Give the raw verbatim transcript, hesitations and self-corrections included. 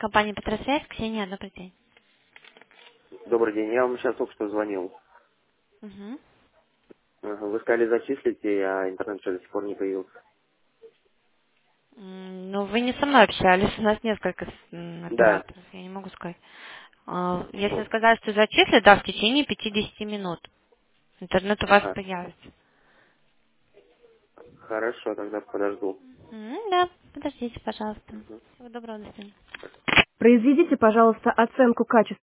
компания Петросвязь, Ксения, добрый день. Добрый день, я вам сейчас только что звонил. Мгм. Ага, вы сказали зачислить, а интернет что до сих пор не появился. М, Ну, вы не со мной общались, у нас несколько м, Да, операторов, я не могу сказать. А, Если вот. сказать, что зачислить, да, в течение пятидесяти минут. Интернет у вас Ага, появится. хорошо, тогда подожду. М, Да, подождите, пожалуйста. Мгм. Всего доброго, до свидания. Произведите, пожалуйста, оценку качества